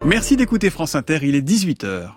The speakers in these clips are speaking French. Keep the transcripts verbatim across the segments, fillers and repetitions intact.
Merci d'écouter France Inter, il est dix-huit heures.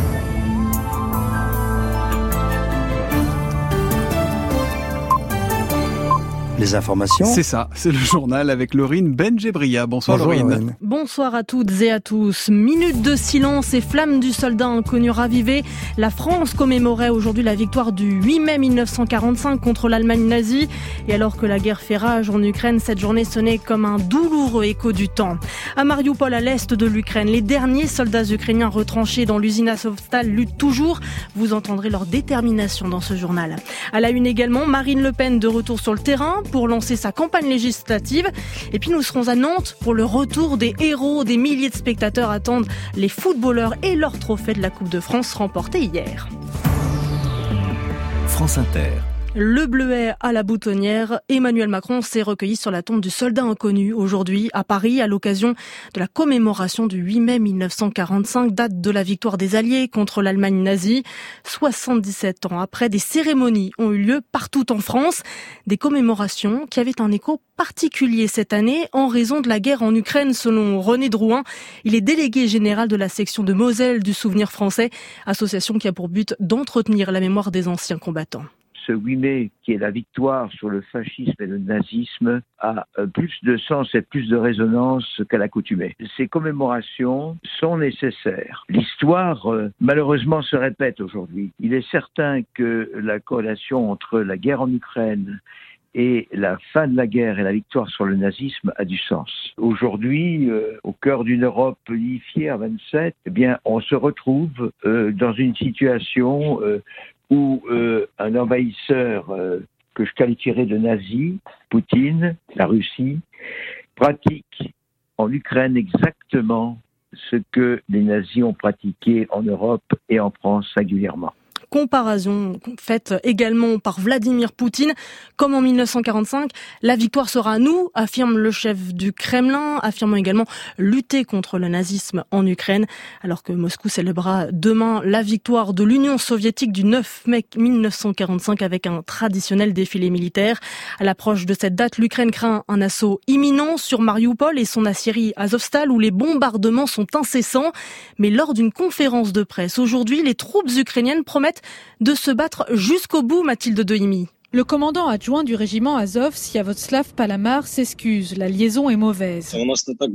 Les informations. C'est ça, c'est le journal avec Laurine Benjebria. Bonsoir Bonjour, Laurine. Laurine. Bonsoir à toutes et à tous. Minute de silence et flamme du soldat inconnu ravivé. La France commémorait aujourd'hui la victoire du huit mai mille neuf cent quarante-cinq contre l'Allemagne nazie. Et alors que la guerre fait rage en Ukraine, cette journée sonnait comme un douloureux écho du temps. À Mariupol, à l'est de l'Ukraine, les derniers soldats ukrainiens retranchés dans l'usine Azovstal luttent toujours. Vous entendrez leur détermination dans ce journal. À la une également, Marine Le Pen de retour sur le terrain pour lancer sa campagne législative. Et puis nous serons à Nantes pour le retour des héros. Des milliers de spectateurs attendent les footballeurs et leur trophée de la Coupe de France remporté hier. France Inter. Le Bleuet à la boutonnière, Emmanuel Macron s'est recueilli sur la tombe du soldat inconnu aujourd'hui à Paris à l'occasion de la commémoration du huit mai mille neuf cent quarante-cinq, date de la victoire des Alliés contre l'Allemagne nazie. soixante-dix-sept ans après, des cérémonies ont eu lieu partout en France, des commémorations qui avaient un écho particulier cette année en raison de la guerre en Ukraine selon René Drouin. Il est délégué général de la section de Moselle du Souvenir français, association qui a pour but d'entretenir la mémoire des anciens combattants. Ce huit mai, qui est la victoire sur le fascisme et le nazisme, a plus de sens et plus de résonance qu'à l'accoutumée. Ces commémorations sont nécessaires. L'histoire, euh, malheureusement, se répète aujourd'hui. Il est certain que la corrélation entre la guerre en Ukraine et la fin de la guerre et la victoire sur le nazisme a du sens. Aujourd'hui, euh, au cœur d'une Europe unifiée à vingt-sept, eh bien, on se retrouve euh, dans une situation euh, où euh, un envahisseur euh, que je qualifierais de nazi, Poutine, la Russie, pratique en Ukraine exactement ce que les nazis ont pratiqué en Europe et en France singulièrement. Comparaison faite également par Vladimir Poutine. Comme en mille neuf cent quarante-cinq, la victoire sera à nous, affirme le chef du Kremlin, affirmant également lutter contre le nazisme en Ukraine, alors que Moscou célébrera demain la victoire de l'Union soviétique du neuf mai mille neuf cent quarante-cinq avec un traditionnel défilé militaire. À l'approche de cette date, l'Ukraine craint un assaut imminent sur Mariupol et son aciérie Azovstal où les bombardements sont incessants. Mais lors d'une conférence de presse aujourd'hui, les troupes ukrainiennes promettent de se battre jusqu'au bout, Mathilde Dehimi. Le commandant adjoint du régiment Azov, Sviatoslav Palamar, s'excuse. La liaison est mauvaise. On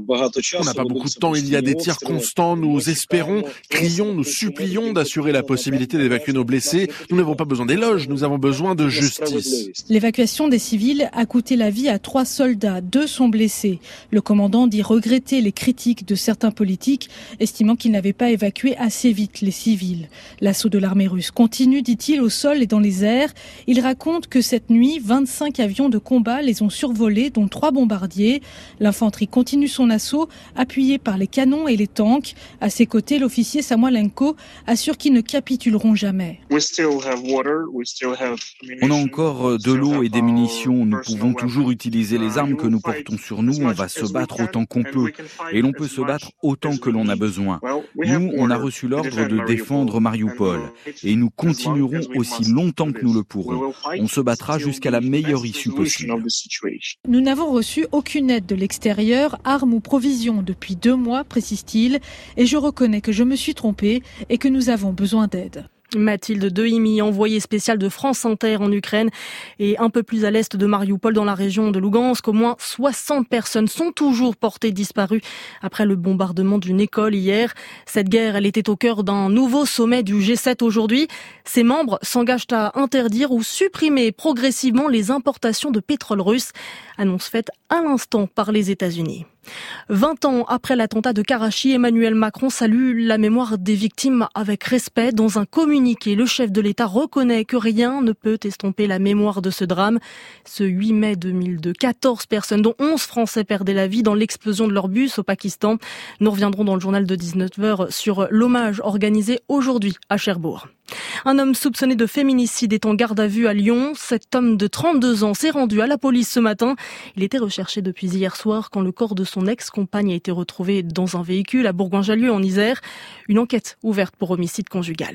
n'a pas beaucoup de temps, il y a des tirs constants. Nous espérons, crions, nous supplions d'assurer la possibilité d'évacuer nos blessés. Nous n'avons pas besoin d'éloges, nous avons besoin de justice. L'évacuation des civils a coûté la vie à trois soldats. Deux sont blessés. Le commandant dit regretter les critiques de certains politiques, estimant qu'ils n'avaient pas évacué assez vite les civils. L'assaut de l'armée russe continue, dit-il, au sol et dans les airs. Il raconte que cette nuit, vingt-cinq avions de combat les ont survolés, dont trois bombardiers. L'infanterie continue son assaut, appuyée par les canons et les tanks. À ses côtés, l'officier Samoilenko assure qu'ils ne capituleront jamais. On a encore de l'eau et des munitions. Nous pouvons toujours utiliser les armes que nous portons sur nous. On va se battre autant qu'on peut. Et l'on peut se battre autant que l'on a besoin. Nous, on a reçu l'ordre de défendre Mariupol. Et nous continuerons aussi longtemps que nous le pourrons. On se battra jusqu'à la meilleure issue possible. Nous n'avons reçu aucune aide de l'extérieur, armes ou provisions depuis deux mois, précise-t-il, et je reconnais que je me suis trompé et que nous avons besoin d'aide. Mathilde Dehimi, envoyée spéciale de France Inter en Ukraine et un peu plus à l'est de Mariupol dans la région de Lougansk. Au moins soixante personnes sont toujours portées disparues après le bombardement d'une école hier. Cette guerre, elle était au cœur d'un nouveau sommet du G sept aujourd'hui. Ses membres s'engagent à interdire ou supprimer progressivement les importations de pétrole russe. Annonce faite à l'instant par les États-Unis. vingt ans après l'attentat de Karachi, Emmanuel Macron salue la mémoire des victimes avec respect. Dans un communiqué, le chef de l'État reconnaît que rien ne peut estomper la mémoire de ce drame. Ce huit mai deux mille deux, quatorze personnes, dont onze Français, perdaient la vie dans l'explosion de leur bus au Pakistan. Nous reviendrons dans le journal de dix-neuf heures sur l'hommage organisé aujourd'hui à Cherbourg. Un homme soupçonné de féminicide est en garde à vue à Lyon. Cet homme de trente-deux ans s'est rendu à la police ce matin. Il était recherché depuis hier soir quand le corps de son ex-compagne a été retrouvé dans un véhicule à Bourgoin-Jallieu en Isère. Une enquête ouverte pour homicide conjugal.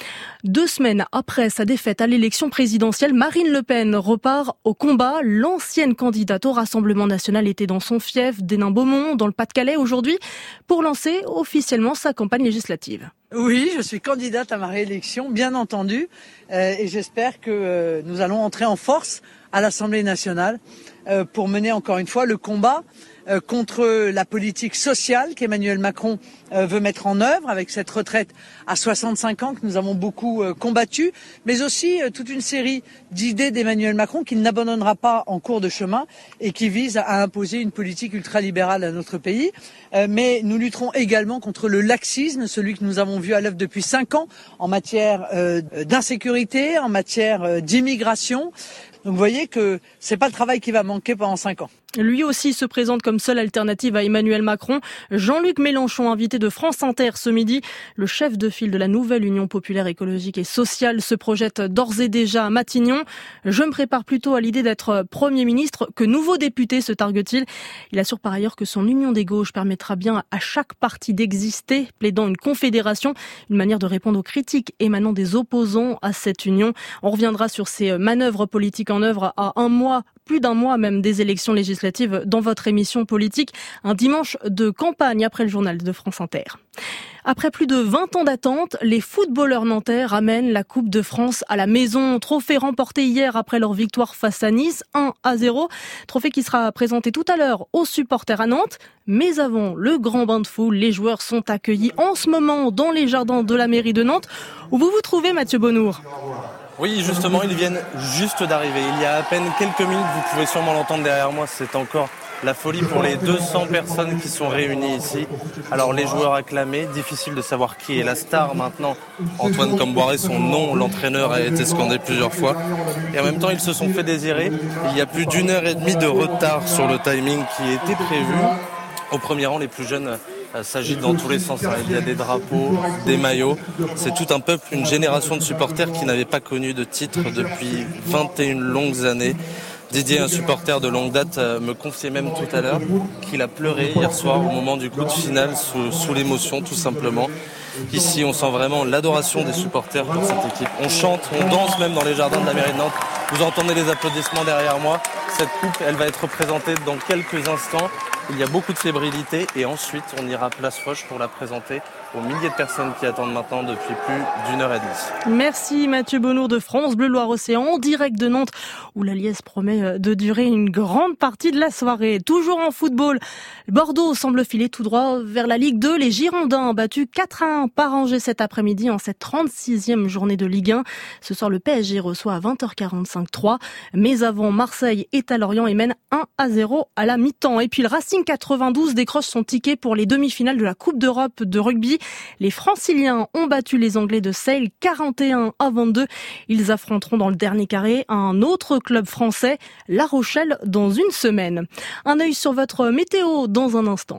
Deux semaines après sa défaite à l'élection présidentielle, Marine Le Pen repart au combat. L'ancienne candidate au Rassemblement national était dans son fief d'Hénin-Beaumont, dans le Pas-de-Calais aujourd'hui, pour lancer officiellement sa campagne législative. Oui, je suis candidate à ma réélection, bien entendu, euh, et j'espère que euh, nous allons entrer en force à l'Assemblée nationale euh, pour mener encore une fois le combat euh, contre la politique sociale qu'Emmanuel Macron euh, veut mettre en œuvre avec cette retraite à soixante-cinq ans que nous avons beaucoup euh, combattu, mais aussi euh, toute une série d'idées d'Emmanuel Macron qu'il n'abandonnera pas en cours de chemin et qui vise à imposer une politique ultralibérale à notre pays. Euh, mais nous lutterons également contre le laxisme, celui que nous avons vu à l'œuvre depuis cinq ans en matière euh, d'insécurité, en matière euh, d'immigration. Donc vous voyez que c'est pas le travail qui va manquer pendant cinq ans. Lui aussi se présente comme seule alternative à Emmanuel Macron. Jean-Luc Mélenchon, invité de France Inter ce midi, le chef de file de la nouvelle Union populaire écologique et sociale, se projette d'ores et déjà à Matignon. Je me prépare plutôt à l'idée d'être Premier ministre que nouveau député, se targue-t-il. Il assure par ailleurs que son union des gauches permettra bien à chaque parti d'exister, plaidant une confédération, une manière de répondre aux critiques émanant des opposants à cette union. On reviendra sur ces manœuvres politiques en œuvre à un mois, plus d'un mois même des élections législatives dans votre émission politique, un dimanche de campagne après le journal de France Inter. Après plus de vingt ans d'attente, les footballeurs nantais ramènent la Coupe de France à la maison. Trophée remporté hier après leur victoire face à Nice, un à zéro. Trophée qui sera présenté tout à l'heure aux supporters à Nantes. Mais avant le grand bain de foule, les joueurs sont accueillis en ce moment dans les jardins de la mairie de Nantes, où vous vous trouvez, Mathieu Bonnour. Oui, justement, ils viennent juste d'arriver. Il y a à peine quelques minutes, vous pouvez sûrement l'entendre derrière moi, c'est encore la folie pour les deux cents personnes qui sont réunies ici. Alors les joueurs acclamés, difficile de savoir qui est la star maintenant. Antoine Comboiré, son nom, l'entraîneur a été scandé plusieurs fois. Et en même temps, ils se sont fait désirer. Il y a plus d'une heure et demie de retard sur le timing qui était prévu. Au premier rang, les plus jeunes s'agitent dans tous les sens. Il y a des drapeaux, des maillots. C'est tout un peuple, une génération de supporters qui n'avaient pas connu de titre depuis vingt et une longues années. Didier, un supporter de longue date, me confiait même tout à l'heure qu'il a pleuré hier soir au moment du coup de finale sous, sous l'émotion tout simplement. Ici, on sent vraiment l'adoration des supporters pour cette équipe. On chante, on danse même dans les jardins de la mairie de Nantes. Vous entendez les applaudissements derrière moi. Cette coupe, elle va être présentée dans quelques instants. Il y a beaucoup de fébrilité et ensuite on ira à Place Foch pour la présenter aux milliers de personnes qui attendent maintenant depuis plus d'une heure et demie. Merci Mathieu Bonnour de France Bleu Loire-Océan en direct de Nantes où la liesse promet de durer une grande partie de la soirée. Toujours en football, Bordeaux semble filer tout droit vers la Ligue deux. Les Girondins battus quatre à un par Angers cet après-midi en cette trente-sixième journée de Ligue un. Ce soir le P S G reçoit à vingt heures quarante-cinq trois. Mais avant, Marseille est à Lorient et mène un à zéro à la mi-temps. Et puis le Racing quatre-vingt-douze décroche son ticket pour les demi-finales de la Coupe d'Europe de rugby. Les Franciliens ont battu les Anglais de Sale quarante et un à vingt-deux. Ils affronteront dans le dernier carré un autre club français, La Rochelle, dans une semaine. Un œil sur votre météo dans un instant.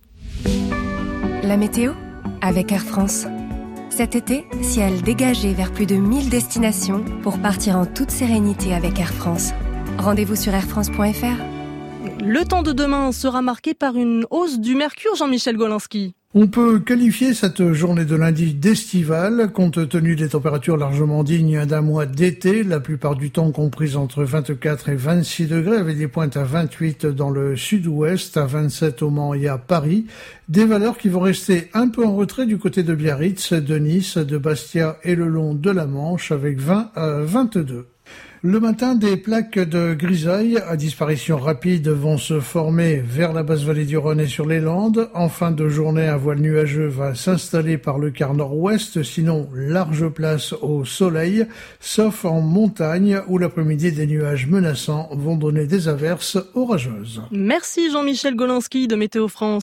La météo avec Air France. Cet été, ciel dégagé vers plus de mille destinations pour partir en toute sérénité avec Air France. Rendez-vous sur air france point f r. Le temps de demain sera marqué par une hausse du mercure, Jean-Michel Golinski. On peut qualifier cette journée de lundi d'estivale, compte tenu des températures largement dignes d'un mois d'été, la plupart du temps comprises entre vingt-quatre et vingt-six degrés, avec des pointes à vingt-huit dans le sud-ouest, à vingt-sept au Mans et à Paris. Des valeurs qui vont rester un peu en retrait du côté de Biarritz, de Nice, de Bastia et le long de la Manche, avec vingt à vingt-deux. Le matin, des plaques de grisaille à disparition rapide vont se former vers la basse vallée du Rhône et sur les Landes. En fin de journée, un voile nuageux va s'installer par le quart nord-ouest, sinon large place au soleil, sauf en montagne où l'après-midi des nuages menaçants vont donner des averses orageuses. Merci Jean-Michel Golinski de Météo France.